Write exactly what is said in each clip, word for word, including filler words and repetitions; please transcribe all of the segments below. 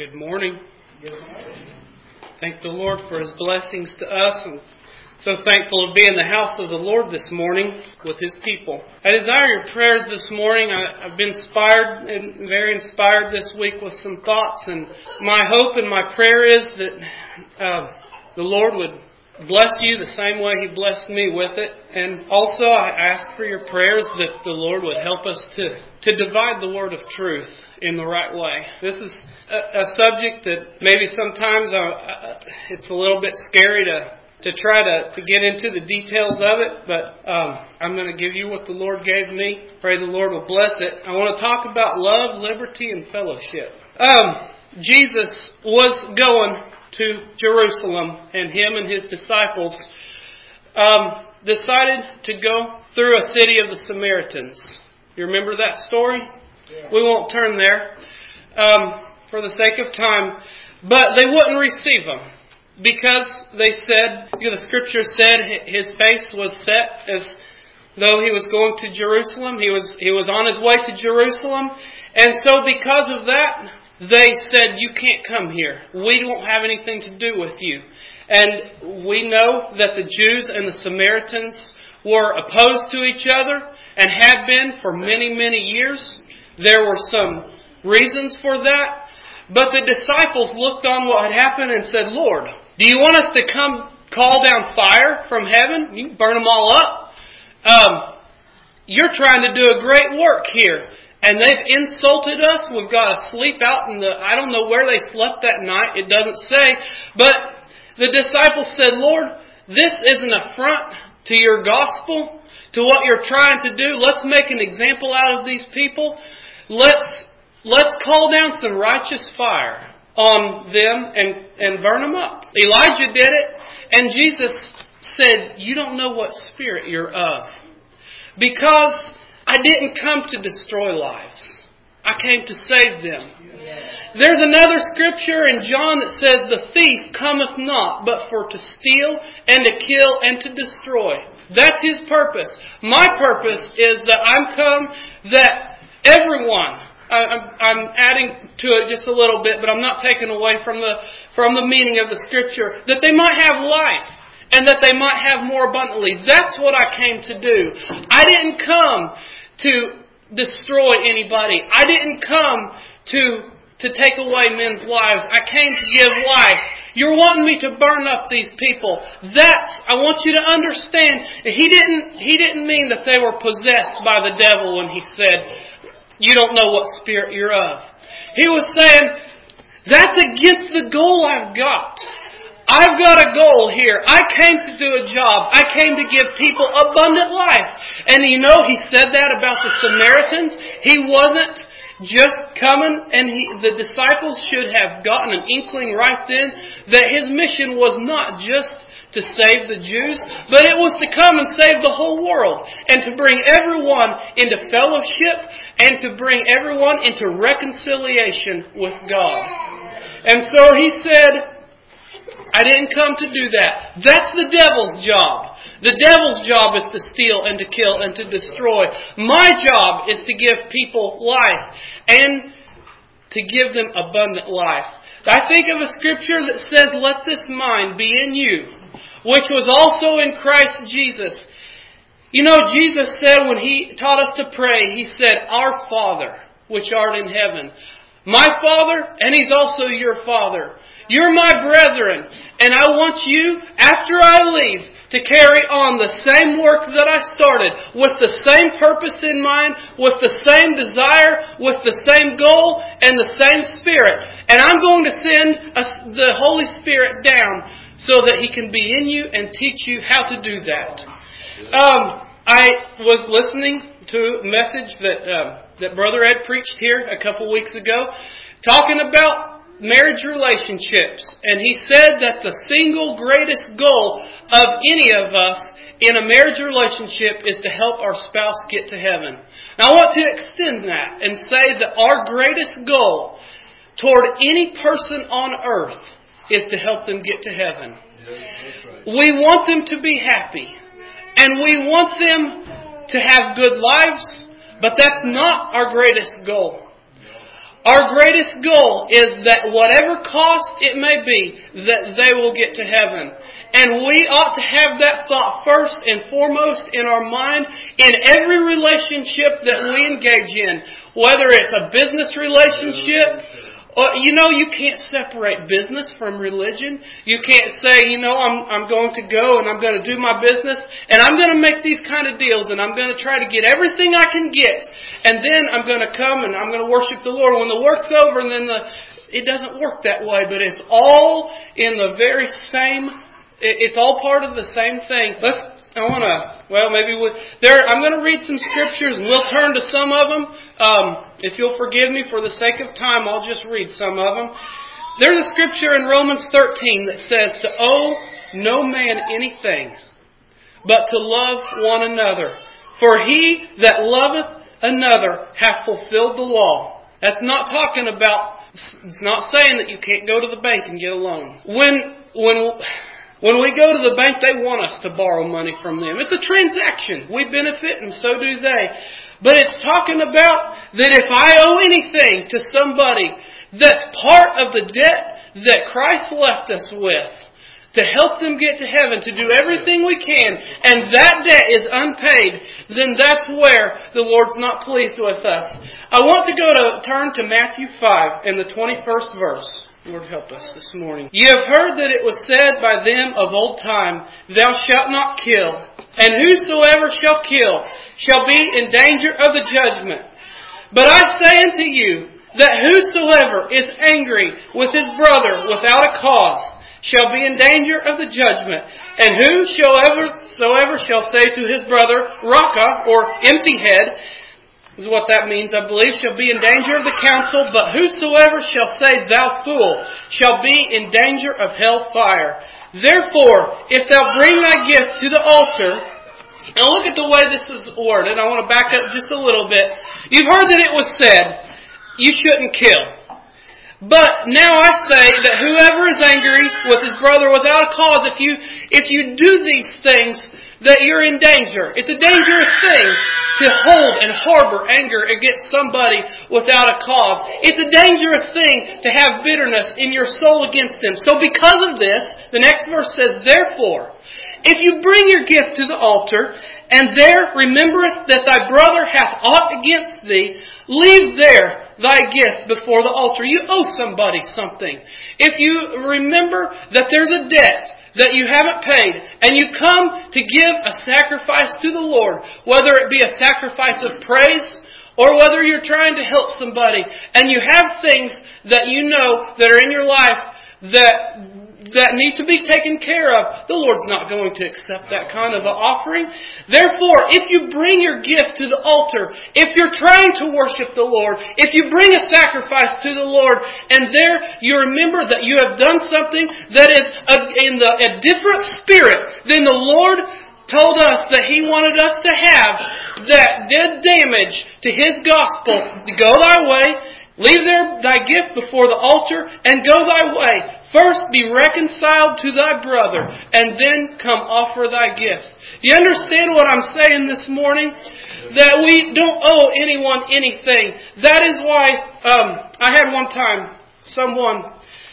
Good morning. Thank the Lord for His blessings to us. I'm so thankful to be in the house of the Lord this morning with His people. I desire your prayers this morning. I, I've been inspired and very inspired this week with some thoughts. And my hope and my prayer is that uh, the Lord would bless you the same way He blessed me with it. And also I ask for your prayers that the Lord would help us to, to divide the word of truth in the right way. This is a, a subject that maybe sometimes uh, it's a little bit scary to to try to, to get into the details of it, but um, I'm going to give you what the Lord gave me. Pray the Lord will bless it. I want to talk about love, liberty, and fellowship. Um, Jesus was going to Jerusalem, and Him and His disciples um, decided to go through a city of the Samaritans. You remember that story? Yeah. We won't turn there um, for the sake of time, but they wouldn't receive Him. Because they said, you know, the Scripture said His face was set as though He was going to Jerusalem. He was he was on His way to Jerusalem. And so because of that, they said, you can't come here. We don't have anything to do with you. And we know that the Jews and the Samaritans were opposed to each other and had been for many, many years. There were some reasons for that. But the disciples looked on what had happened and said, Lord, do you want us to come call down fire from heaven? You can burn them all up. Um, you're trying to do a great work here. And they've insulted us. We've got to sleep out in the... I don't know where they slept that night. It doesn't say. But the disciples said, Lord, this is an affront to your gospel, to what you're trying to do. Let's make an example out of these people. Let's... Let's call down some righteous fire on them and, and burn them up. Elijah did it, and Jesus said, you don't know what spirit you're of. Because I didn't come to destroy lives. I came to save them. There's another scripture in John that says, the thief cometh not, but for to steal and to kill and to destroy. That's his purpose. My purpose is that I'm come that everyone... I'm adding to it just a little bit, but I'm not taking away from the from the meaning of the Scripture, that they might have life and that they might have more abundantly. That's what I came to do. I didn't come to destroy anybody. I didn't come to to take away men's lives. I came to give life. You're wanting me to burn up these people. That's, I want you to understand, he didn't he didn't mean that they were possessed by the devil when he said, you don't know what spirit you're of. He was saying, that's against the goal I've got. I've got a goal here. I came to do a job. I came to give people abundant life. And you know, he said that about the Samaritans. He wasn't just coming, and he, the disciples should have gotten an inkling right then that his mission was not just to save the Jews, but it was to come and save the whole world and to bring everyone into fellowship and to bring everyone into reconciliation with God. And so he said, I didn't come to do that. That's the devil's job. The devil's job is to steal and to kill and to destroy. My job is to give people life and to give them abundant life. I think of a scripture that says, let this mind be in you, which was also in Christ Jesus. You know, Jesus said when He taught us to pray, He said, Our Father, which art in heaven. My Father, and He's also your Father. You're my brethren, and I want you, after I leave, to carry on the same work that I started, with the same purpose in mind, with the same desire, with the same goal, and the same Spirit. And I'm going to send a, the Holy Spirit down so that He can be in you and teach you how to do that. Um, I was listening to a message that um, that Brother Ed preached here a couple weeks ago, talking about marriage relationships. And he said that the single greatest goal of any of us in a marriage relationship is to help our spouse get to heaven. Now I want to extend that and say that our greatest goal toward any person on earth is to help them get to heaven. We want them to be happy. And we want them to have good lives. But that's not our greatest goal. Our greatest goal is that whatever cost it may be, that they will get to heaven. And we ought to have that thought first and foremost in our mind in every relationship that we engage in. Whether it's a business relationship, or, you know, you can't separate business from religion. You can't say, you know, I'm I'm going to go and I'm going to do my business and I'm going to make these kind of deals and I'm going to try to get everything I can get. And then I'm going to come and I'm going to worship the Lord when the work's over. And then the it doesn't work that way, but it's all in the very same. It's all part of the same thing. Let's. I want to. Well, maybe we. There. I'm going to read some scriptures, and we'll turn to some of them. Um, if you'll forgive me for the sake of time, I'll just read some of them. There's a scripture in Romans thirteen that says to owe no man anything, but to love one another. For he that loveth another hath fulfilled the law. That's not talking about. It's not saying that you can't go to the bank and get a loan. When when. When we go to the bank, they want us to borrow money from them. It's a transaction. We benefit and so do they. But it's talking about that if I owe anything to somebody that's part of the debt that Christ left us with, to help them get to heaven, to do everything we can, and that debt is unpaid, then that's where the Lord's not pleased with us. I want to go to turn to Matthew five in the twenty-first verse. Lord help us this morning. Ye have heard that it was said by them of old time, Thou shalt not kill, and whosoever shall kill shall be in danger of the judgment. But I say unto you, that whosoever is angry with his brother without a cause shall be in danger of the judgment. And whosoever soever shall say to his brother, Raka, or empty head, is what that means, I believe, shall be in danger of the council, but whosoever shall say, Thou fool, shall be in danger of hell fire. Therefore, if thou bring thy gift to the altar, now look at the way this is worded. I want to back up just a little bit. You've heard that it was said, you shouldn't kill. But now I say that whoever is angry with his brother without a cause, if you if you do these things, that you're in danger. It's a dangerous thing to hold and harbor anger against somebody without a cause. It's a dangerous thing to have bitterness in your soul against them. So because of this, the next verse says, Therefore, if you bring your gift to the altar, and there rememberest that thy brother hath aught against thee, leave there thy gift before the altar. You owe somebody something. If you remember that there's a debt that you haven't paid, and you come to give a sacrifice to the Lord, whether it be a sacrifice of praise, or whether you're trying to help somebody, and you have things that you know that are in your life that that need to be taken care of, the Lord's not going to accept that kind of an offering. Therefore, if you bring your gift to the altar, if you're trying to worship the Lord, if you bring a sacrifice to the Lord, and there you remember that you have done something that is a, in the, a different spirit than the Lord told us that He wanted us to have, that did damage to His gospel, go thy way, leave there thy gift before the altar, and go thy way. First be reconciled to thy brother, and then come offer thy gift. Do you understand what I'm saying this morning? That we don't owe anyone anything. That is why um, I had one time someone,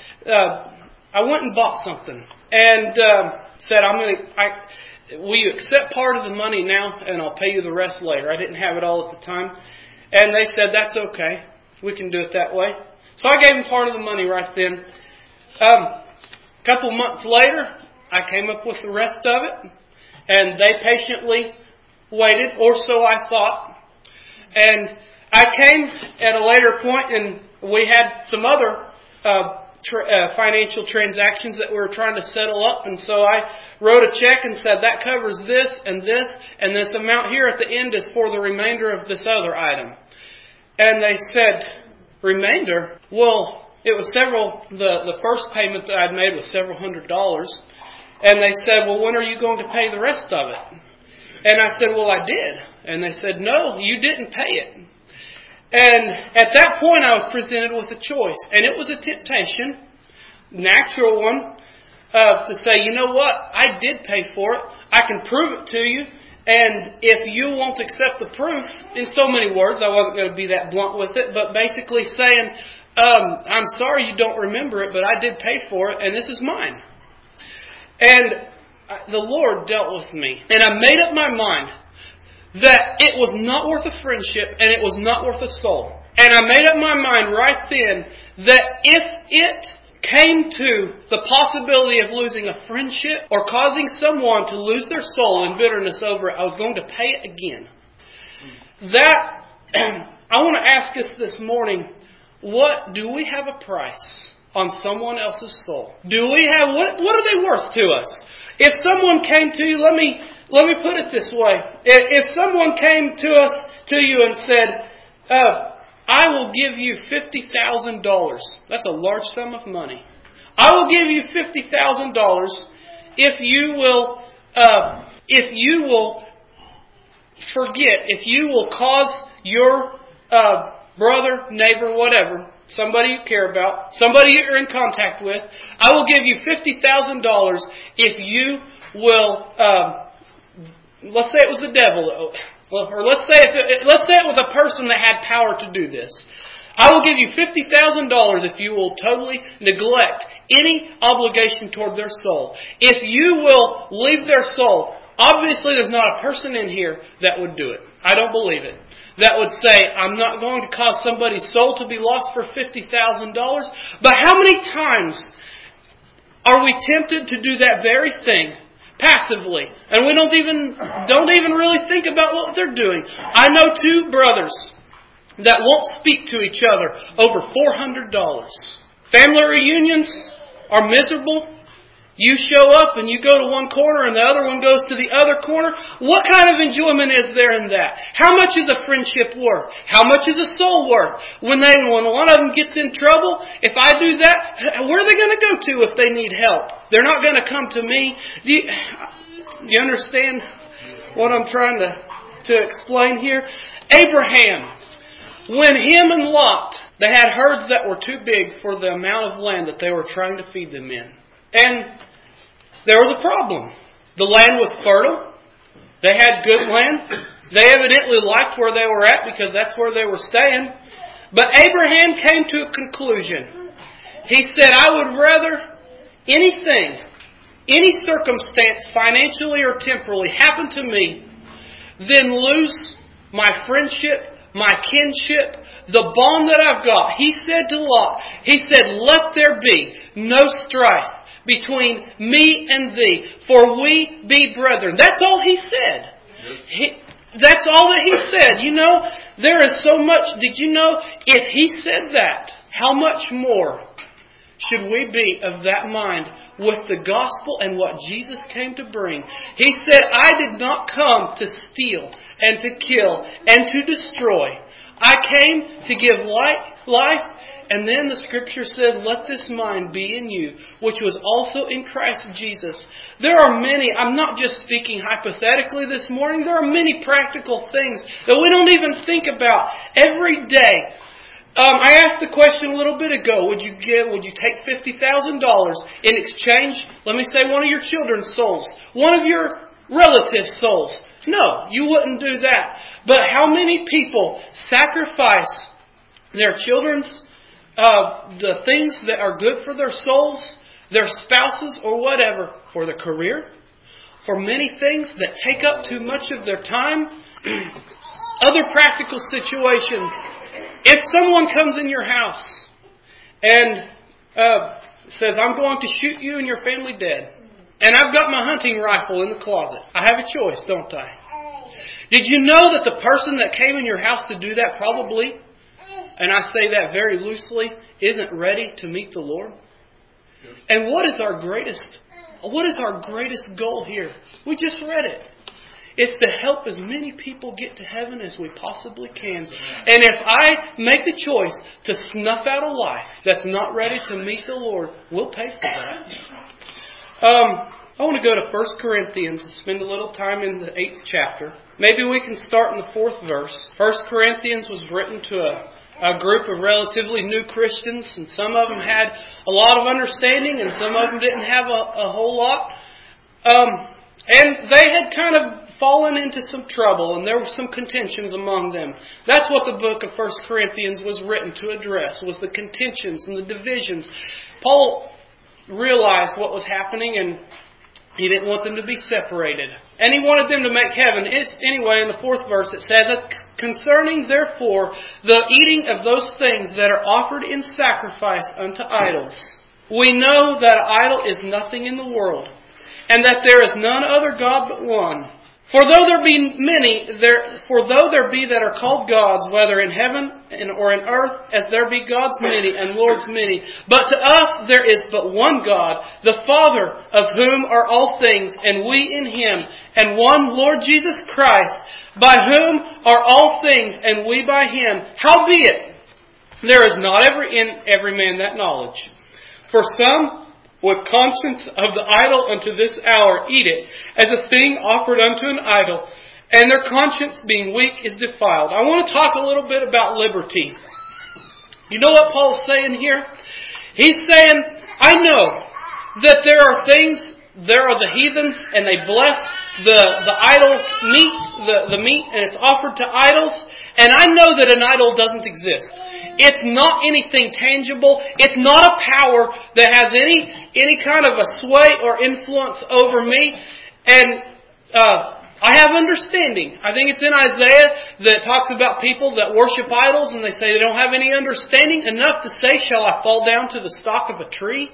uh, I went and bought something, and uh, said, I'm going to, will you accept part of the money now, and I'll pay you the rest later. I didn't have it all at the time. And they said, that's okay. We can do it that way. So I gave them part of the money right then. Um, a couple months later, I came up with the rest of it, and they patiently waited, or so I thought. And I came at a later point, and we had some other uh, tra- uh, financial transactions that we were trying to settle up, and so I wrote a check and said, that covers this and this, and this amount here at the end is for the remainder of this other item. And they said, remainder? Well, it was several, the, the first payment that I'd made was several hundred dollars. And they said, well, when are you going to pay the rest of it? And I said, well, I did. And they said, no, you didn't pay it. And at that point, I was presented with a choice. And it was a temptation, natural one, uh, to say, you know what? I did pay for it. I can prove it to you. And if you won't accept the proof, in so many words, I wasn't going to be that blunt with it, but basically saying, um, I'm sorry you don't remember it, but I did pay for it, and this is mine. And the Lord dealt with me. And I made up my mind that it was not worth a friendship, and it was not worth a soul. And I made up my mind right then that if it came to the possibility of losing a friendship or causing someone to lose their soul in bitterness over it, I was going to pay it again. That, I want to ask us this morning, what do we have a price on someone else's soul? Do we have, what, what are they worth to us? If someone came to you, let me, let me put it this way. If, if someone came to us, to you and said, uh, I will give you fifty thousand dollars. That's a large sum of money. I will give you fifty thousand dollars if you will, uh, if you will forget, if you will cause your uh, brother, neighbor, whatever, somebody you care about, somebody you're in contact with, I will give you fifty thousand dollars if you will, uh, let's say it was the devil. Well, or let's say if it, let's say it was a person that had power to do this. I will give you fifty thousand dollars if you will totally neglect any obligation toward their soul. If you will leave their soul, obviously there's not a person in here that would do it. I don't believe it. That would say, I'm not going to cause somebody's soul to be lost for fifty thousand dollars. But how many times are we tempted to do that very thing? Passively. And we don't even don't even really think about what they're doing. I know two brothers that won't speak to each other over four hundred dollars. Family reunions are miserable. You show up and you go to one corner and the other one goes to the other corner. What kind of enjoyment is there in that? How much is a friendship worth? How much is a soul worth? When they when one of them gets in trouble, if I do that, where are they going to go to if they need help? They're not going to come to me. Do you, you understand what I'm trying to, to explain here? Abraham, when him and Lot, they had herds that were too big for the amount of land that they were trying to feed them in. And there was a problem. The land was fertile. They had good land. They evidently liked where they were at because that's where they were staying. But Abraham came to a conclusion. He said, I would rather anything, any circumstance, financially or temporally, happen to me than lose my friendship, my kinship, the bond that I've got. He said to Lot, he said, let there be no strife between me and thee, for we be brethren. That's all he said. He, that's all that he said. You know, there is so much. Did you know, if he said that, how much more should we be of that mind with the gospel and what Jesus came to bring? He said, I did not come to steal and to kill and to destroy. I came to give life, life. And then the Scripture said, let this mind be in you, which was also in Christ Jesus. There are many, I'm not just speaking hypothetically this morning, there are many practical things that we don't even think about every day. Um, I asked the question a little bit ago, would you give, would you take fifty thousand dollars in exchange, let me say one of your children's souls, one of your relatives' souls? No, you wouldn't do that. But how many people sacrifice their children's Uh, the things that are good for their souls, their spouses or whatever, for their career, for many things that take up too much of their time, other practical situations. If someone comes in your house and uh, says, I'm going to shoot you and your family dead, and I've got my hunting rifle in the closet, I have a choice, don't I? Did you know that the person that came in your house to do that probably, and I say that very loosely, isn't ready to meet the Lord? And what is our greatest, what is our greatest goal here? We just read it. It's to help as many people get to heaven as we possibly can. And if I make the choice to snuff out a life that's not ready to meet the Lord, we'll pay for that. Um, I want to go to First Corinthians and spend a little time in the eighth chapter. Maybe we can start in the fourth verse. First Corinthians was written to a A group of relatively new Christians, and some of them had a lot of understanding, and some of them didn't have a, a whole lot. Um, and they had kind of fallen into some trouble, and there were some contentions among them. That's what the book of First Corinthians was written to address, was the contentions and the divisions. Paul realized what was happening, and he didn't want them to be separated. And he wanted them to make heaven. It's, anyway, in the fourth verse it says, "Concerning therefore the eating of those things that are offered in sacrifice unto idols, we know that an idol is nothing in the world, and that there is none other God but one. For though there be many, there for though there be that are called gods, whether in heaven or in earth, as there be gods many and lords many, but to us there is but one God, the Father, of whom are all things, and we in Him, and one Lord Jesus Christ, by whom are all things, and we by Him. Howbeit, there is not every in every man that knowledge. For some, with conscience of the idol unto this hour eat it, as a thing offered unto an idol, and their conscience being weak is defiled." I want to talk a little bit about liberty. You know what Paul's saying here? He's saying, I know that there are things, there are the heathens, and they bless the, the idol meat, the, the meat, and it's offered to idols, and I know that an idol doesn't exist. It's not anything tangible. It's not a power that has any any kind of a sway or influence over me. And uh, I have understanding. I think it's in Isaiah that talks about people that worship idols, and they say they don't have any understanding enough to say, "Shall I fall down to the stalk of a tree?"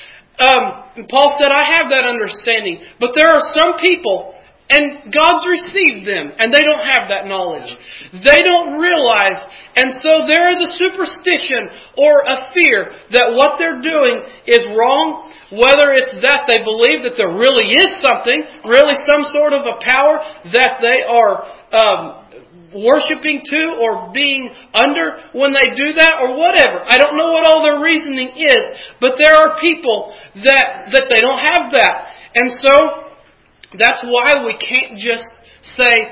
Um, Paul said, I have that understanding. But there are some people, and God's received them, and they don't have that knowledge. They don't realize, and so there is a superstition or a fear that what they're doing is wrong, whether it's that they believe that there really is something, really some sort of a power that they are um, worshiping to or being under when they do that, or whatever. I don't know what all their reasoning is, but there are people that, that they don't have that. And so that's why we can't just say,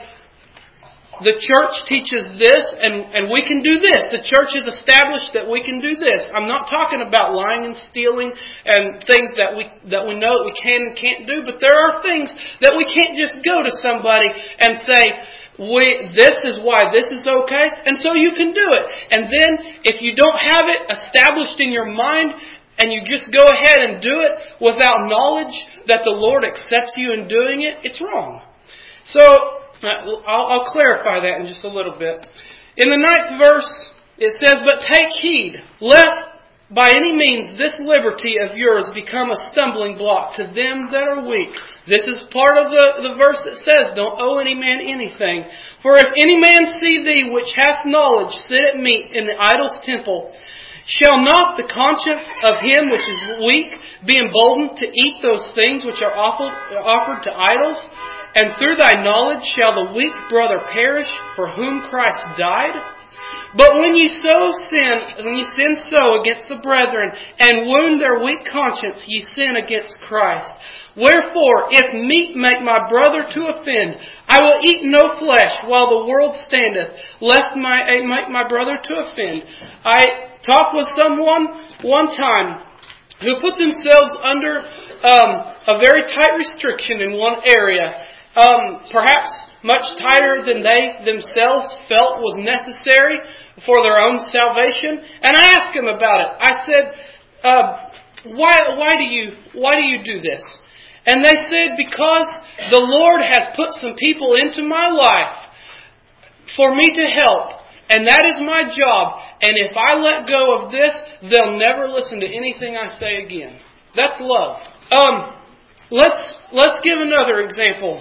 the church teaches this and, and we can do this. The church has established that we can do this. I'm not talking about lying and stealing and things that we that we know that we can and can't do, but there are things that we can't just go to somebody and say, we, this is why this is okay, and so you can do it. And then if you don't have it established in your mind, and you just go ahead and do it without knowledge that the Lord accepts you in doing it, it's wrong. So, I'll, I'll clarify that in just a little bit. In the ninth verse, it says, "But take heed, lest by any means this liberty of yours become a stumbling block to them that are weak." This is part of the, the verse that says, don't owe any man anything. "For if any man see thee which hast knowledge sit at meat in the idol's temple, shall not the conscience of him which is weak be emboldened to eat those things which are offered, offered to idols? And through thy knowledge shall the weak brother perish for whom Christ died? But when ye so sin, when ye sin so against the brethren, and wound their weak conscience, ye sin against Christ. Wherefore, if meat make my brother to offend, I will eat no flesh while the world standeth, lest my make my brother to offend." I talked with someone one time who put themselves under um, a very tight restriction in one area, um, perhaps much tighter than they themselves felt was necessary for their own salvation. And I asked him about it. I said, uh, "Why? Why do you? Why do you do this?" And they said, "Because the Lord has put some people into my life for me to help. And that is my job. And if I let go of this, they'll never listen to anything I say again." That's love. Um, let's let's give another example.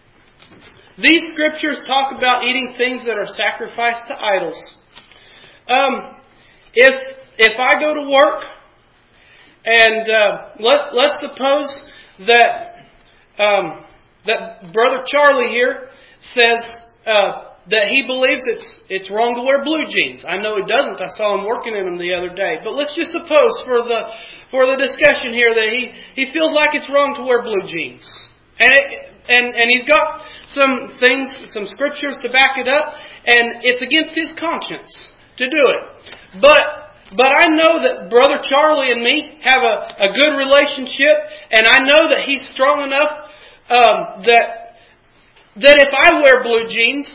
These scriptures talk about eating things that are sacrificed to idols. Um, if if I go to work and uh, let let's suppose that um, that Brother Charlie here says uh, that he believes it's it's wrong to wear blue jeans. I know he doesn't. I saw him working in them the other day. But let's just suppose for the for the discussion here that he, he feels like it's wrong to wear blue jeans, and it, and and he's got some things, some scriptures to back it up, and it's against his conscience to do it. But But I know that Brother Charlie and me have a, a good relationship, and I know that he's strong enough um, that that if I wear blue jeans,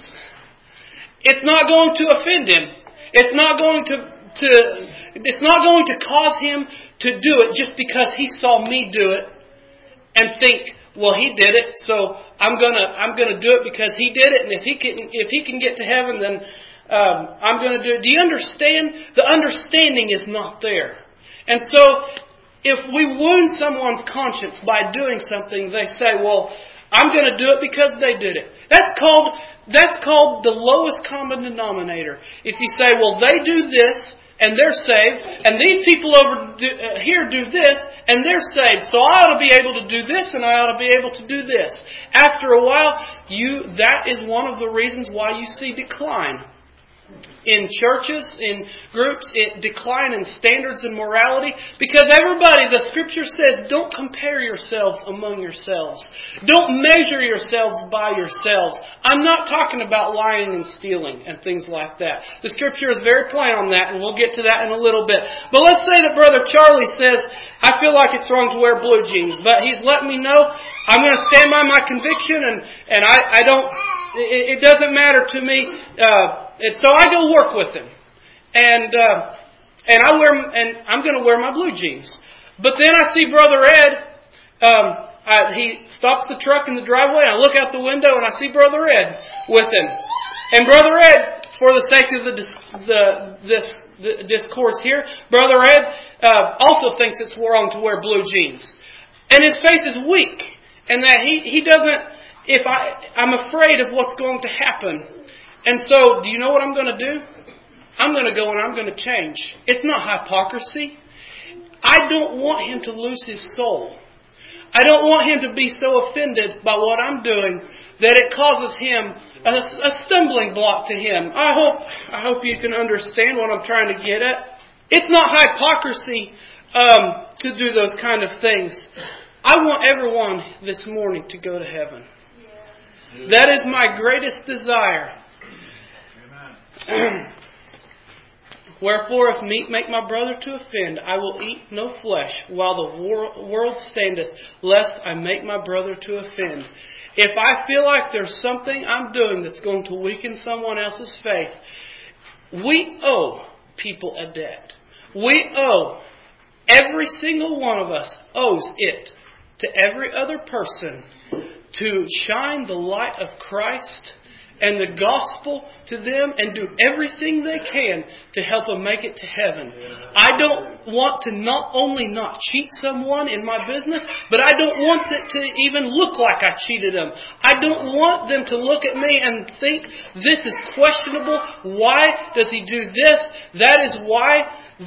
it's not going to offend him. It's not going to, to it's not going to cause him to do it just because he saw me do it and think, well, he did it, so I'm gonna I'm gonna do it because he did it, and if he can if he can get to heaven, then um, I'm gonna do it. Do you understand? The understanding is not there, and so if we wound someone's conscience by doing something, they say, well, I'm going to do it because they did it. That's called that's called the lowest common denominator. If you say, well, they do this and they're saved, and these people over do, uh, here do this and they're saved, so I ought to be able to do this and I ought to be able to do this. After a while, you that is one of the reasons why you see decline. In churches, in groups, it decline in standards and morality because everybody, the Scripture says, don't compare yourselves among yourselves. Don't measure yourselves by yourselves. I'm not talking about lying and stealing and things like that. The Scripture is very plain on that, and we'll get to that in a little bit. But let's say that Brother Charlie says, I feel like it's wrong to wear blue jeans, but he's letting me know I'm going to stand by my conviction, and, and I, I don't, it, it doesn't matter to me. Uh, And so I go work with him, and uh, and I wear and I'm going to wear my blue jeans. But then I see Brother Ed. Um, I, he stops the truck in the driveway. And I look out the window and I see Brother Ed with him. And Brother Ed, for the sake of the the this the discourse here, Brother Ed uh, also thinks it's wrong to wear blue jeans, and his faith is weak, and that he he doesn't. If I I'm afraid of what's going to happen. And so, do you know what I'm going to do? I'm going to go and I'm going to change. It's not hypocrisy. I don't want him to lose his soul. I don't want him to be so offended by what I'm doing that it causes him a, a stumbling block to him. I hope I hope you can understand what I'm trying to get at. It's not hypocrisy um, to do those kind of things. I want everyone this morning to go to heaven. That is my greatest desire. Wherefore, if meat make my brother to offend, I will eat no flesh, while the wor- world standeth, lest I make my brother to offend. If I feel like there's something I'm doing that's going to weaken someone else's faith, we owe people a debt. We owe, every single one of us owes it to every other person to shine the light of Christ and the gospel to them and do everything they can to help them make it to heaven. I don't want to not only not cheat someone in my business, but I don't want it to even look like I cheated them. I don't want them to look at me and think, this is questionable. Why does he do this? That is why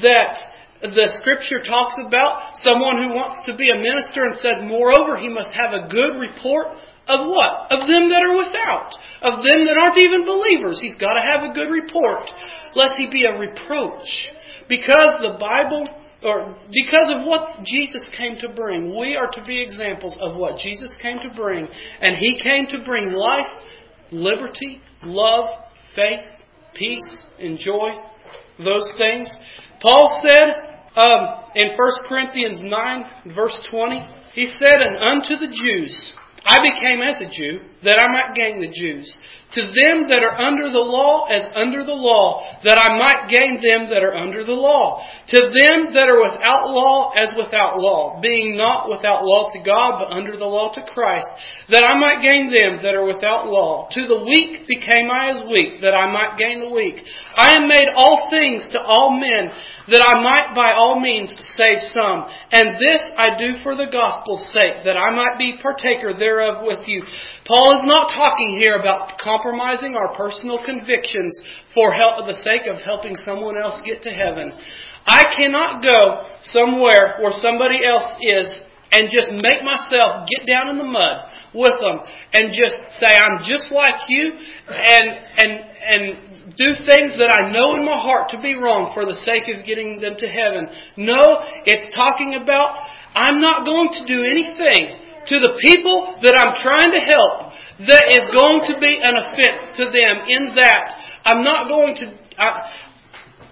that the Scripture talks about someone who wants to be a minister and said, moreover, he must have a good report. Of what? Of them that are without. Of them that aren't even believers. He's got to have a good report, lest he be a reproach. Because the Bible, or because of what Jesus came to bring, we are to be examples of what Jesus came to bring. And He came to bring life, liberty, love, faith, peace, and joy. Those things. Paul said um, in First Corinthians nine, verse twenty, he said, and unto the Jews I became as a Jew, that I might gain the Jews. To them that are under the law, as under the law, that I might gain them that are under the law. To them that are without law, as without law, being not without law to God, but under the law to Christ, that I might gain them that are without law. To the weak became I as weak, that I might gain the weak. I am made all things to all men, that I might by all means save some. And this I do for the gospel's sake, that I might be partaker thereof with you. Paul is not talking here about compromising our personal convictions for help, the sake of helping someone else get to heaven. I cannot go somewhere where somebody else is and just make myself get down in the mud with them and just say, I'm just like you, and and and do things that I know in my heart to be wrong for the sake of getting them to heaven. No, it's talking about I'm not going to do anything to the people that I'm trying to help that is going to be an offense to them, in that I'm not going to... I,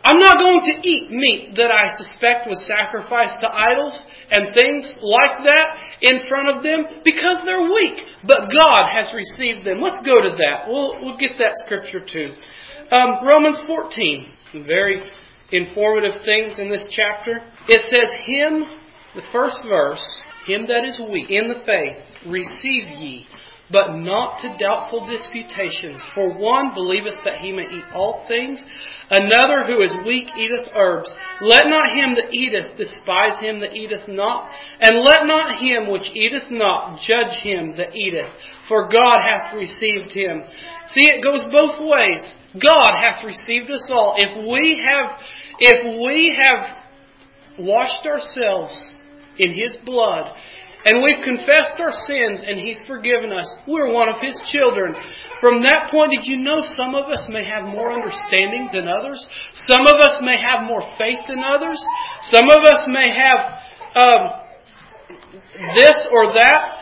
I'm not going to eat meat that I suspect was sacrificed to idols and things like that in front of them because they're weak. But God has received them. Let's go to that. We'll, we'll get that scripture too. Um, Romans fourteen. Very informative things in this chapter. It says, Him, the first verse, him that is weak in the faith, receive ye, but not to doubtful disputations. For one believeth that he may eat all things, another who is weak eateth herbs. Let not him that eateth despise him that eateth not, and let not him which eateth not judge him that eateth, for God hath received him. See, it goes both ways. God hath received us all. If we have, if we have washed ourselves in His blood, and we've confessed our sins and He's forgiven us, we're one of His children. From that point, did you know some of us may have more understanding than others? Some of us may have more faith than others. Some of us may have um, this or that.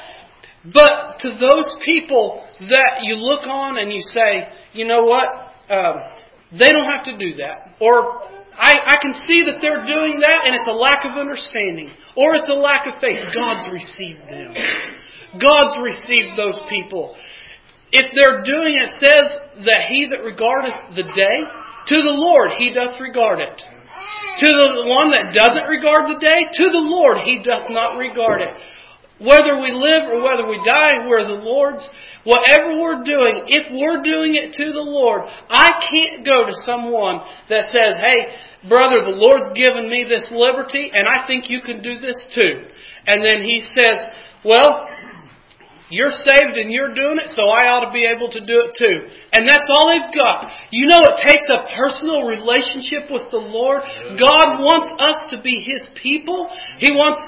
But to those people that you look on and you say, you know what? Um, they don't have to do that. Or I, I can see that they're doing that and it's a lack of understanding. Or it's a lack of faith. God's received them. God's received those people. If they're doing it, it says that he that regardeth the day, to the Lord he doth regard it. To the one that doesn't regard the day, to the Lord he doth not regard it. Whether we live or whether we die, we're the Lord's. Whatever we're doing, if we're doing it to the Lord, I can't go to someone that says, hey, brother, the Lord's given me this liberty and I think you can do this too. And then he says, well, you're saved and you're doing it, so I ought to be able to do it too. And that's all they've got. You know, it takes a personal relationship with the Lord. God wants us to be His people. He wants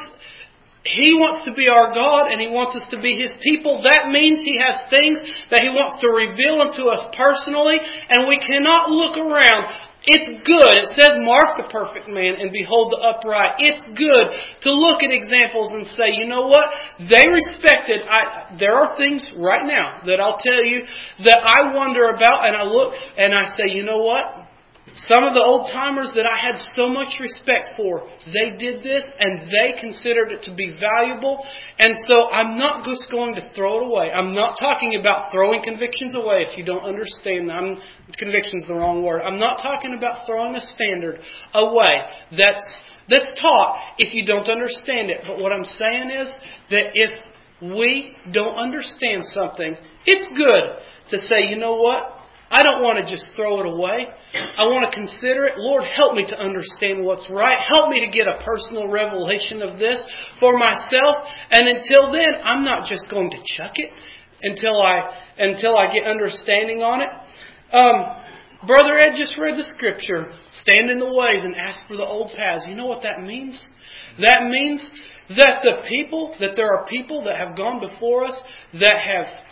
He wants to be our God and He wants us to be His people. That means He has things that He wants to reveal unto us personally, and we cannot look around. It's good. It says, mark the perfect man and behold the upright. It's good to look at examples and say, you know what? They respected. I, there are things right now that I'll tell you that I wonder about, and I look and I say, you know what? Some of the old-timers that I had so much respect for, they did this and they considered it to be valuable. And so I'm not just going to throw it away. I'm not talking about throwing convictions away if you don't understand. I'm, conviction's the wrong word. I'm not talking about throwing a standard away that's, that's taught if you don't understand it. But what I'm saying is that if we don't understand something, it's good to say, you know what? I don't want to just throw it away. I want to consider it. Lord, help me to understand what's right. Help me to get a personal revelation of this for myself. And until then, I'm not just going to chuck it until I until I get understanding on it. Um, Brother Ed just read the scripture, stand in the ways and ask for the old paths. You know what that means? That means that the people, that there are people that have gone before us that have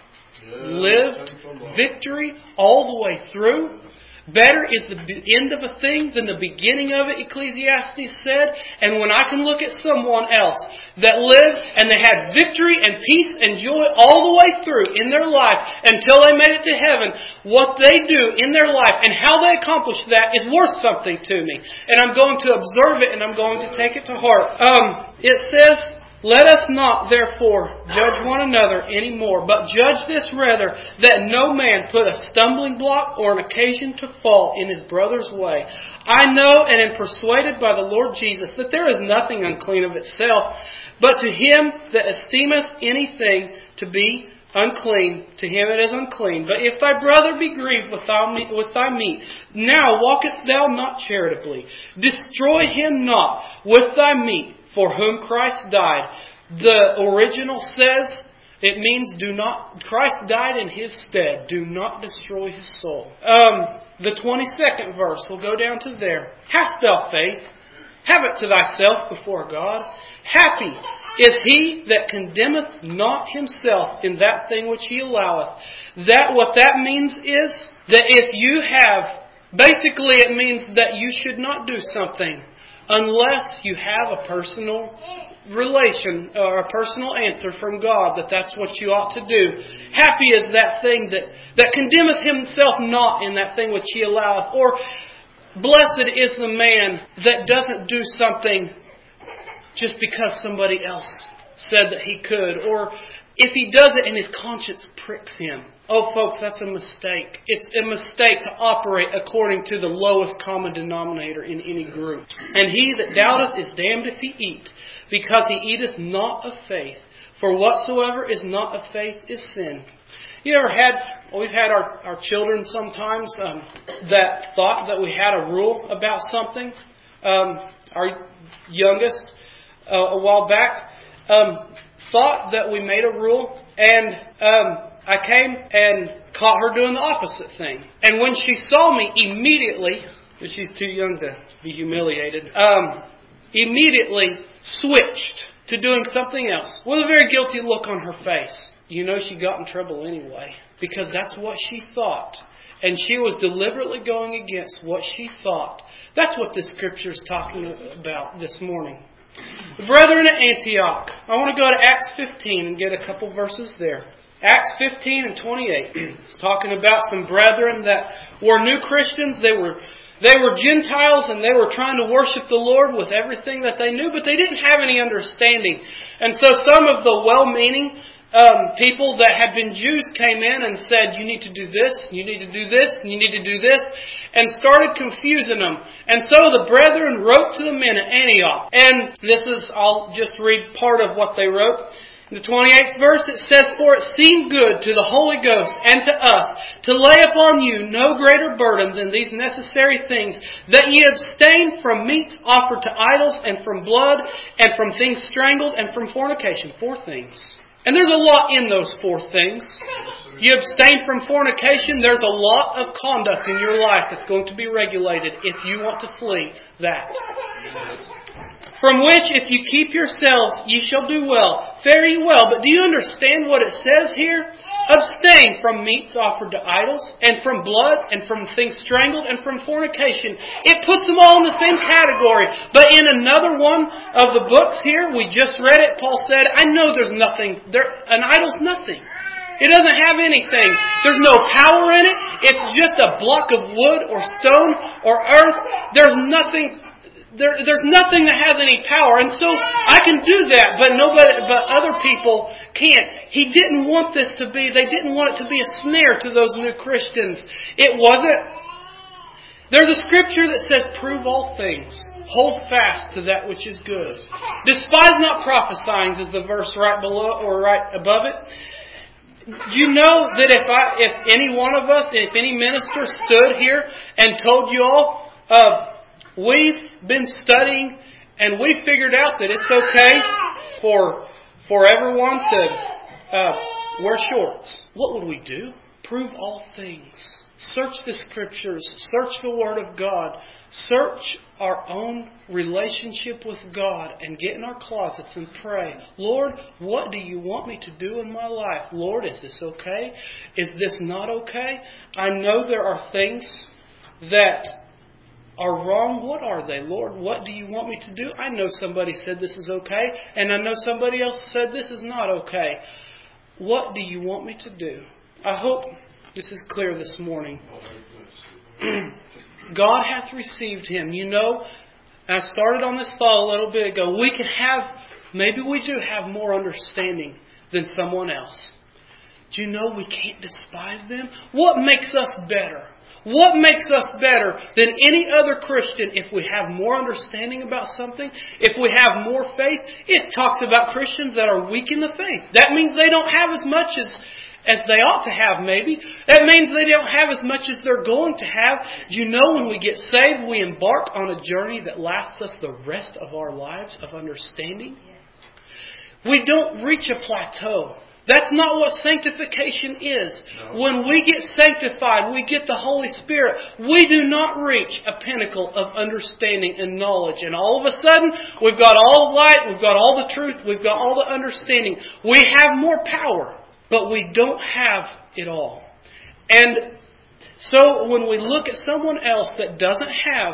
lived victory all the way through. Better is the end of a thing than the beginning of it, Ecclesiastes said. And when I can look at someone else that lived and they had victory and peace and joy all the way through in their life until they made it to heaven, what they do in their life and how they accomplish that is worth something to me. And I'm going to observe it and I'm going to take it to heart. Um, it says, let us not, therefore, judge one another any more, but judge this rather, that no man put a stumbling block or an occasion to fall in his brother's way. I know and am persuaded by the Lord Jesus that there is nothing unclean of itself, but to him that esteemeth anything to be unclean, to him it is unclean. But if thy brother be grieved with thy meat, with thy meat, now walkest thou not charitably. Destroy him not with thy meat, for whom Christ died. The original says, it means do not, Christ died in his stead. Do not destroy his soul. Um, the twenty-second verse, we'll go down to there. Hast thou faith? Have it to thyself before God. Happy is he that condemneth not himself in that thing which he alloweth. That, what that means is that if you have, basically it means that you should not do something unless you have a personal relation or a personal answer from God that that's what you ought to do. Happy is that thing that, that condemneth himself not in that thing which he alloweth. Or Blessed is the man that doesn't do something just because somebody else said that he could, or if he does it and his conscience pricks him. Oh, folks, that's a mistake. It's a mistake to operate according to the lowest common denominator in any group. And he that doubteth is damned if he eat, because he eateth not of faith. For whatsoever is not of faith is sin. You ever had, well, we've had our, our children sometimes um, that thought that we had a rule about something. Um, our youngest, uh, a while back, um, thought that we made a rule, and um, I came and caught her doing the opposite thing. And when she saw me, immediately, but she's too young to be humiliated, um, immediately switched to doing something else with a very guilty look on her face. You know she got in trouble anyway, because that's what she thought. And she was deliberately going against what she thought. That's what this scripture is talking about this morning. The brethren at Antioch. I want to go to Acts fifteen and get a couple verses there. Acts fifteen and twenty-eight. It's talking about some brethren that were new Christians. They were they were Gentiles, and they were trying to worship the Lord with everything that they knew, but they didn't have any understanding. And so some of the well-meaning Um, people that had been Jews came in and said, you need to do this, you need to do this, and you need to do this, and started confusing them. And so the brethren wrote to the men at Antioch. And this is, I'll just read part of what they wrote. In the twenty-eighth verse it says, For it seemed good to the Holy Ghost and to us to lay upon you no greater burden than these necessary things, that ye abstain from meats offered to idols, and from blood, and from things strangled, and from fornication. Four things. And there's a lot in those four things. You abstain from fornication. There's a lot of conduct in your life that's going to be regulated if you want to flee that. From which, if you keep yourselves, ye shall do well. Fare ye well. But do you understand what it says here? Abstain from meats offered to idols, and from blood, and from things strangled, and from fornication. It puts them all in the same category. But in another one of the books here, we just read it, Paul said, I know there's nothing. There, an idol's nothing. It doesn't have anything. There's no power in it. It's just a block of wood or stone or earth. There's nothing... There, there's nothing that has any power. And so I can do that, but nobody, but other people can't. He didn't want this to be, they didn't want it to be a snare to those new Christians. It wasn't. There's a scripture that says, prove all things. Hold fast to that which is good. Despise not prophesying is the verse right below or right above it. You know that if I, if any one of us, if any minister stood here and told you all, uh, we've been studying and we figured out that it's okay for for everyone to uh, wear shorts. What would we do? Prove all things. Search the Scriptures. Search the Word of God. Search our own relationship with God and get in our closets and pray. Lord, what do you want me to do in my life? Lord, is this okay? Is this not okay? I know there are things that are wrong. What are they, Lord? What do you want me to do? I know somebody said this is okay, and I know somebody else said this is not okay. What do you want me to do? I hope this is clear this morning. God hath received him. You know, I started on this thought a little bit ago. We can have, maybe we do have more understanding than someone else. Do you know we can't despise them? What makes us better? What makes us better than any other Christian if we have more understanding about something? If we have more faith? It talks about Christians that are weak in the faith. That means they don't have as much as, as they ought to have, maybe. That means they don't have as much as they're going to have. You know, when we get saved, we embark on a journey that lasts us the rest of our lives of understanding. We don't reach a plateau. That's not what sanctification is. No. When we get sanctified, we get the Holy Spirit, we do not reach a pinnacle of understanding and knowledge. And all of a sudden, we've got all the light, we've got all the truth, we've got all the understanding. We have more power, but we don't have it all. And so when we look at someone else that doesn't have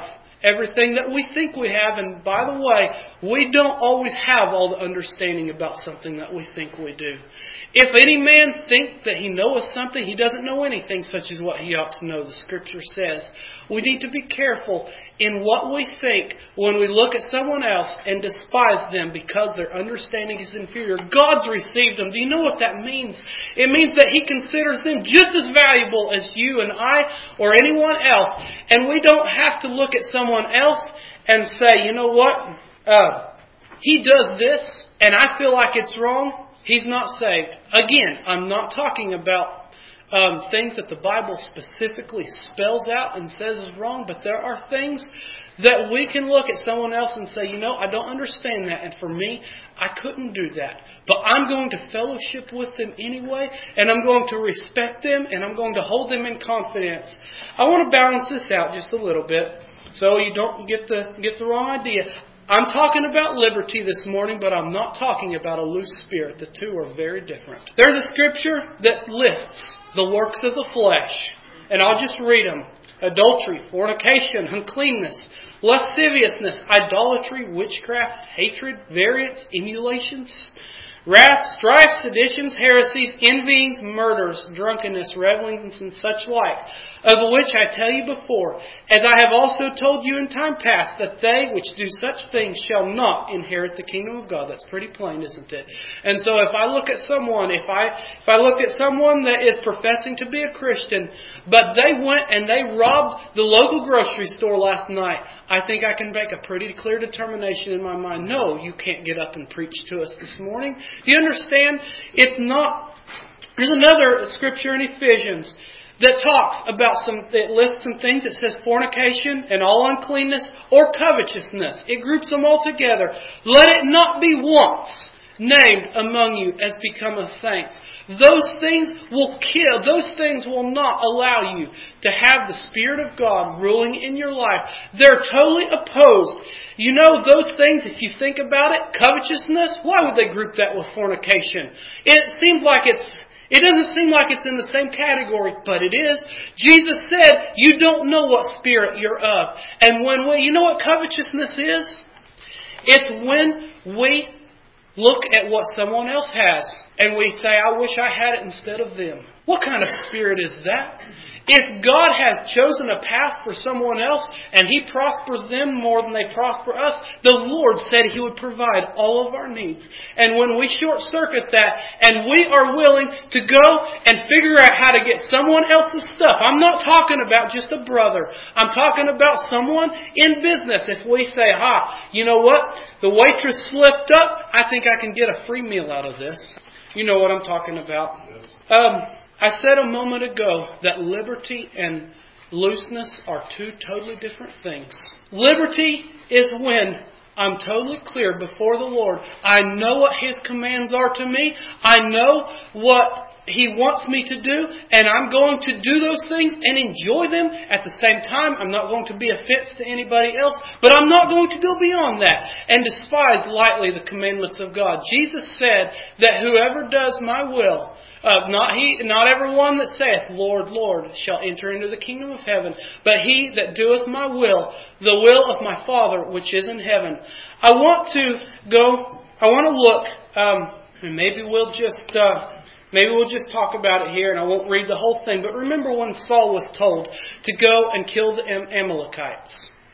everything that we think we have. And by the way, we don't always have all the understanding about something that we think we do. If any man think that he knoweth something, he doesn't know anything such as what he ought to know, the Scripture says. We need to be careful in what we think when we look at someone else and despise them because their understanding is inferior. God's received them. Do you know what that means? It means that He considers them just as valuable as you and I or anyone else. And we don't have to look at someone else and say, you know what? Uh, he does this and I feel like it's wrong. He's not saved. Again, I'm not talking about um, things that the Bible specifically spells out and says is wrong, but there are things that we can look at someone else and say, you know, I don't understand that, and for me, I couldn't do that. But I'm going to fellowship with them anyway, and I'm going to respect them, and I'm going to hold them in confidence. I want to balance this out just a little bit so you don't get the get the wrong idea. I'm talking about liberty this morning, but I'm not talking about a loose spirit. The two are very different. There's a scripture that lists the works of the flesh, and I'll just read them. Adultery, fornication, uncleanness, lasciviousness, idolatry, witchcraft, hatred, variance, emulations, wrath, strife, seditions, heresies, envyings, murders, drunkenness, revellings, and such like, of which I tell you before, as I have also told you in time past, that they which do such things shall not inherit the kingdom of God. That's pretty plain, isn't it? And so if I look at someone, if I if I look at someone that is professing to be a Christian, but they went and they robbed the local grocery store last night, I think I can make a pretty clear determination in my mind. No, you can't get up and preach to us this morning. Do you understand? It's not... There's another scripture in Ephesians that talks about some, that lists some things. It says fornication and all uncleanness or covetousness. It groups them all together. Let it not be once named among you as become a saints. Those things will kill. Those things will not allow you to have the Spirit of God ruling in your life. They're totally opposed. You know, those things, if you think about it, covetousness, why would they group that with fornication? It seems like it's It doesn't seem like it's in the same category, but it is. Jesus said, you don't know what spirit you're of. And when we, you know what covetousness is? It's when we look at what someone else has and we say, I wish I had it instead of them. What kind of spirit is that? If God has chosen a path for someone else and He prospers them more than they prosper us, the Lord said He would provide all of our needs. And when we short-circuit that and we are willing to go and figure out how to get someone else's stuff, I'm not talking about just a brother. I'm talking about someone in business. If we say, ha, you know what? The waitress slipped up. I think I can get a free meal out of this. You know what I'm talking about. Um... I said a moment ago that liberty and looseness are two totally different things. Liberty is when I'm totally clear before the Lord. I know what His commands are to me. I know what He wants me to do, and I'm going to do those things and enjoy them. At the same time, I'm not going to be offense to anybody else, but I'm not going to go beyond that and despise lightly the commandments of God. Jesus said that whoever does my will, Uh, not he, not everyone that saith, Lord, Lord, shall enter into the kingdom of heaven, but he that doeth my will, the will of my Father which is in heaven. I want to go. I want to look, um, and maybe we'll just uh, maybe we'll just talk about it here, and I won't read the whole thing. But remember when Saul was told to go and kill the Am- Amalekites.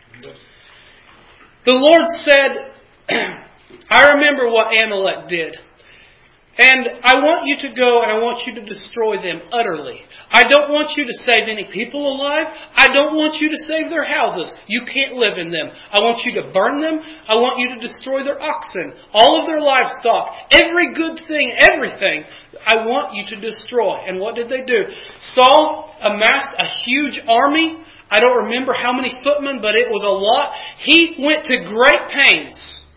The Lord said, "I remember what Amalek did. And I want you to go and I want you to destroy them utterly. I don't want you to save any people alive. I don't want you to save their houses. You can't live in them. I want you to burn them. I want you to destroy their oxen, all of their livestock, every good thing, everything. I want you to destroy." And what did they do? Saul amassed a huge army. I don't remember how many footmen, but it was a lot. He went to great pains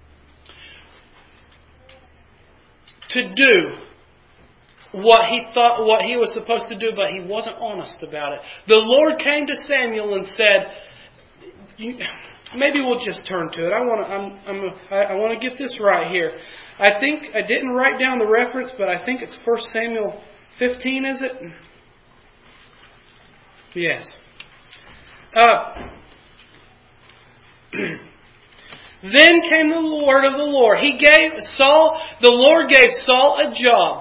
to do what he thought, what he was supposed to do, but he wasn't honest about it. The Lord came to Samuel and said, maybe we'll just turn to it. I want to, I'm, I'm, I want to get this right here. I think I didn't write down the reference, but I think it's First Samuel fifteen, is it? Yes. Uh, Then came the word of the Lord. He gave Saul, the Lord gave Saul a job.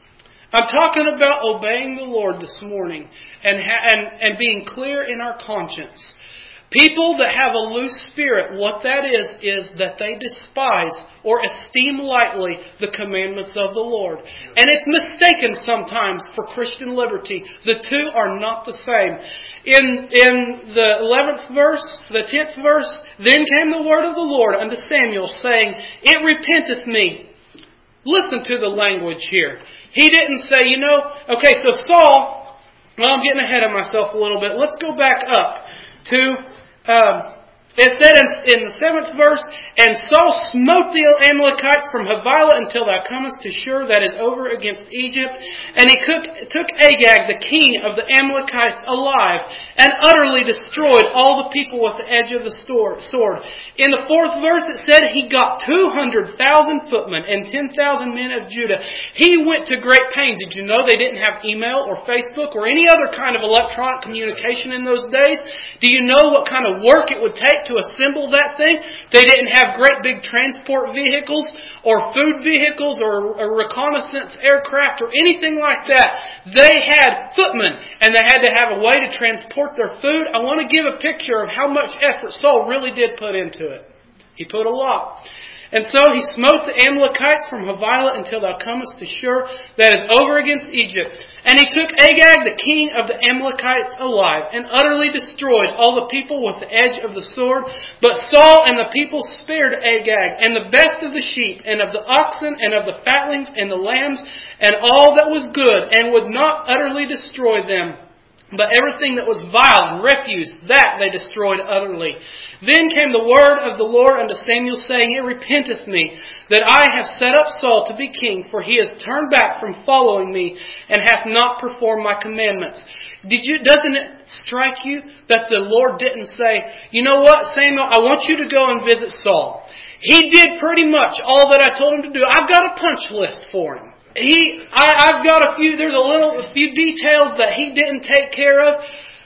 I'm talking about obeying the Lord this morning and, and, and being clear in our conscience. People that have a loose spirit, what that is, is that they despise or esteem lightly the commandments of the Lord. And it's mistaken sometimes for Christian liberty. The two are not the same. In, in the eleventh verse, the tenth verse, then came the word of the Lord unto Samuel, saying, It repenteth me. Listen to the language here. He didn't say, you know, okay, so Saul, well, I'm getting ahead of myself a little bit. Let's go back up to... Um, it said in, in the seventh verse, And Saul smote the Amalekites from Havilah until thou comest to Shur, that is over against Egypt. And he took, took Agag, the king of the Amalekites, alive, and utterly destroyed all the people with the edge of the sword. In the fourth verse it said he got two hundred thousand footmen and ten thousand men of Judah. He went to great pains. Did you know they didn't have email or Facebook or any other kind of electronic communication in those days? Do you know what kind of work it would take to assemble that thing? They didn't have great big transport vehicles or food vehicles or, or reconnaissance aircraft or anything like that. They had footmen and they had to have a way to transport their food. I want to give a picture of how much effort Saul really did put into it. He put a lot. And so he smote the Amalekites from Havilah until thou comest to Shur, that is over against Egypt. And he took Agag, the king of the Amalekites, alive, and utterly destroyed all the people with the edge of the sword. But Saul and the people spared Agag, and the best of the sheep, and of the oxen, and of the fatlings, and the lambs, and all that was good, and would not utterly destroy them. But everything that was vile and refuse, that they destroyed utterly. Then came the word of the Lord unto Samuel, saying, It repenteth me that I have set up Saul to be king, for he has turned back from following me, and hath not performed my commandments. Did you? Doesn't it strike you that the Lord didn't say, You know what, Samuel, I want you to go and visit Saul. He did pretty much all that I told him to do. I've got a punch list for him. He, I, I've got a few, there's a little, a few details that he didn't take care of.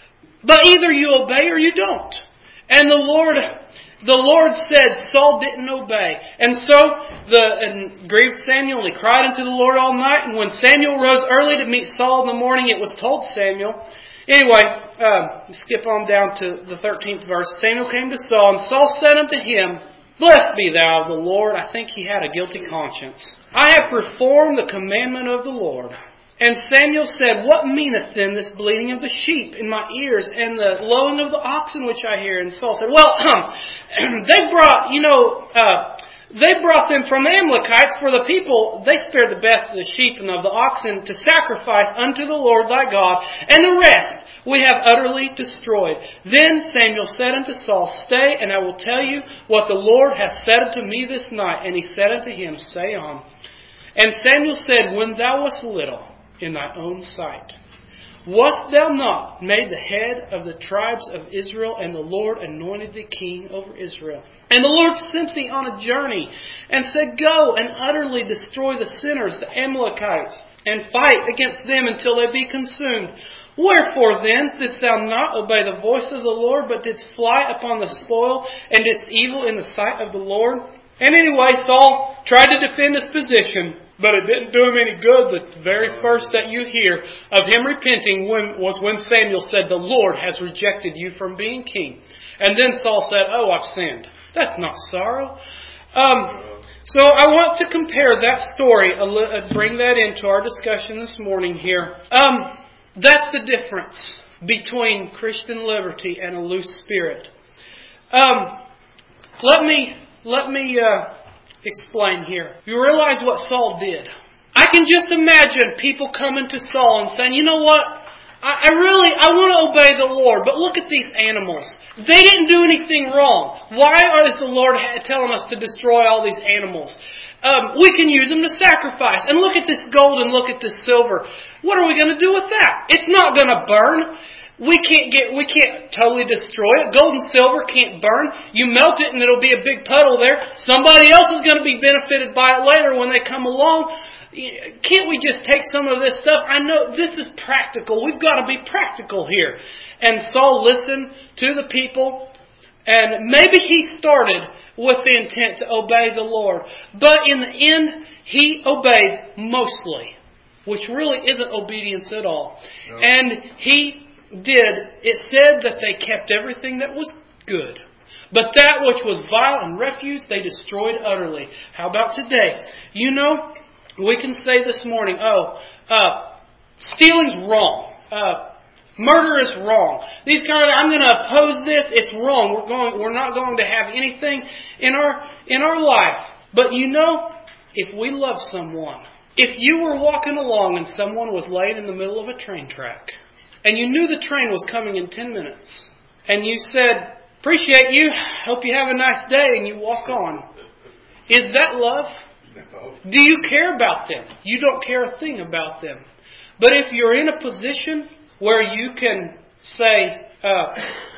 But either you obey or you don't. And the Lord, the Lord said Saul didn't obey. And so, the, and grieved Samuel, he cried unto the Lord all night. And when Samuel rose early to meet Saul in the morning, it was told Samuel. Anyway, um, skip on down to the thirteenth verse. Samuel came to Saul, and Saul said unto him, Blessed be thou of the Lord. I think he had a guilty conscience. I have performed the commandment of the Lord. And Samuel said, What meaneth then this bleating of the sheep in my ears and the lowing of the oxen which I hear? And Saul said, Well, they brought, you know, uh, they brought them from the Amalekites, for the people, they spared the best of the sheep and of the oxen to sacrifice unto the Lord thy God, and the rest we have utterly destroyed. Then Samuel said unto Saul, Stay, and I will tell you what the Lord hath said unto me this night. And he said unto him, Say on. And Samuel said, When thou wast little in thy own sight, wast thou not made the head of the tribes of Israel, and the Lord anointed thee king over Israel? And the Lord sent thee on a journey, and said, Go and utterly destroy the sinners, the Amalekites, and fight against them until they be consumed. Wherefore then didst thou not obey the voice of the Lord, but didst fly upon the spoil, and didst evil in the sight of the Lord? And anyway, Saul tried to defend his position, but it didn't do him any good. The very first that you hear of him repenting when, was when Samuel said, The Lord has rejected you from being king. And then Saul said, Oh, I've sinned. That's not sorrow. Um, so I want to compare that story, bring that into our discussion this morning here. Um... That's the difference between Christian liberty and a loose spirit. Um, let me let me uh, explain here. You realize what Saul did. I can just imagine people coming to Saul and saying, "You know what? I, I really I want to obey the Lord, but look at these animals. They didn't do anything wrong. Why is the Lord telling us to destroy all these animals? Um, we can use them to sacrifice. And look at this gold and look at this silver. What are we going to do with that? It's not going to burn. We can't get, we can't totally destroy it. Gold and silver can't burn. You melt it and it'll be a big puddle there. Somebody else is going to be benefited by it later when they come along. Can't we just take some of this stuff? I know this is practical. We've got to be practical here." And Saul listened to the people. And maybe he started with the intent to obey the Lord. But in the end, he obeyed mostly, which really isn't obedience at all. No. And he did, it said that they kept everything that was good. But that which was vile and refuse, they destroyed utterly. How about today? You know, we can say this morning, oh, uh, stealing's wrong. Uh, murder is wrong. These kind of, I'm going to oppose this. It's wrong. We're going. We're not going to have anything in our in our life. But you know, if we love someone, if you were walking along and someone was laid in the middle of a train track, and you knew the train was coming in ten minutes, and you said, "Appreciate you. Hope you have a nice day," and you walk on. Is that love? No. Do you care about them? You don't care a thing about them. But if you're in a position where you can say, uh,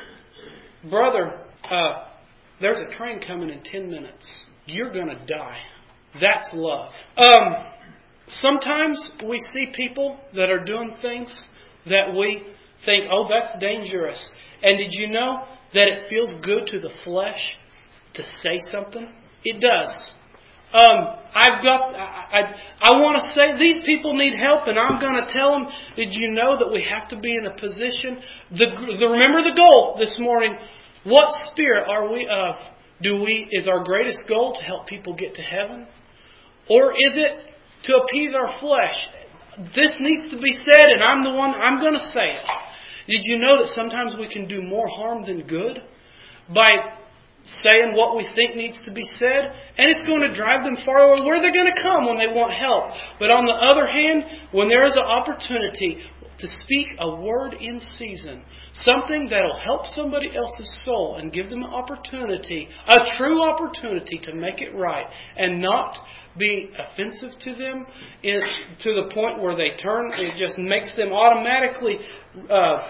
brother, uh, there's a train coming in ten minutes. You're going to die. That's love. Um, sometimes we see people that are doing things that we think, oh, that's dangerous. And did you know that it feels good to the flesh to say something? It does. Um, I've got. I, I, I want to say these people need help, and I'm going to tell them. Did you know that we have to be in a position? The, the remember the goal this morning. What spirit are we of? Do we is our greatest goal to help people get to heaven, or is it to appease our flesh? This needs to be said, and I'm the one. I'm going to say it. Did you know that sometimes we can do more harm than good by saying what we think needs to be said? And it's going to drive them far away. Where are they going to come when they want help? But on the other hand, when there is an opportunity to speak a word in season, something that will help somebody else's soul and give them an opportunity, a true opportunity to make it right and not be offensive to them in, to the point where they turn, it just makes them automatically uh,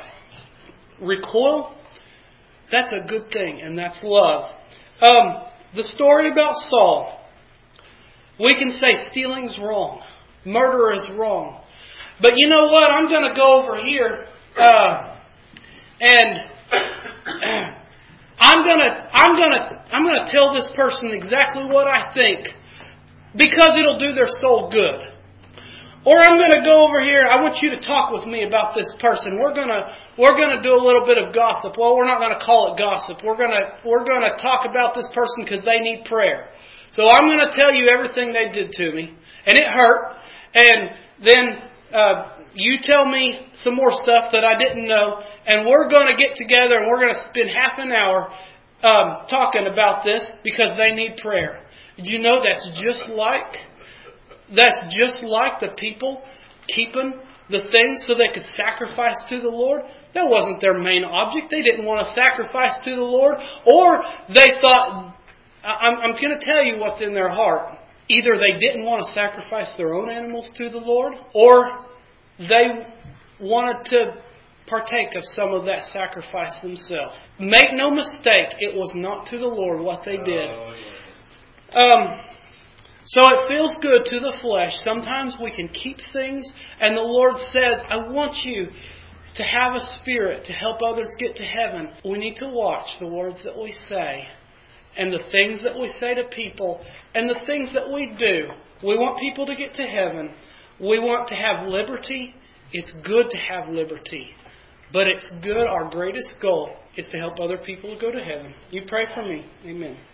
recoil. That's a good thing, and that's love. Um, the story about Saul. We can say stealing's wrong. Murder is wrong. But you know what? I'm going to go over here uh, and I'm going to I'm going to I'm going to tell this person exactly what I think because it'll do their soul good. Or I'm going to go over here. I want you to talk with me about this person. We're going to we're going to do a little bit of gossip. Well, we're not going to call it gossip. We're going to we're going to talk about this person because they need prayer. So I'm going to tell you everything they did to me, and it hurt. And then uh, you tell me some more stuff that I didn't know, and we're going to get together and we're going to spend half an hour um, talking about this because they need prayer. Did you know that's just like. That's just like the people keeping the things so they could sacrifice to the Lord. That wasn't their main object. They didn't want to sacrifice to the Lord. Or they thought, I'm, I'm going to tell you what's in their heart. Either they didn't want to sacrifice their own animals to the Lord, or they wanted to partake of some of that sacrifice themselves. Make no mistake, it was not to the Lord what they did. Um... So it feels good to the flesh. Sometimes we can keep things, and the Lord says, I want you to have a spirit to help others get to heaven. We need to watch the words that we say and the things that we say to people and the things that we do. We want people to get to heaven. We want to have liberty. It's good to have liberty. But it's good, our greatest goal is to help other people go to heaven. You pray for me. Amen.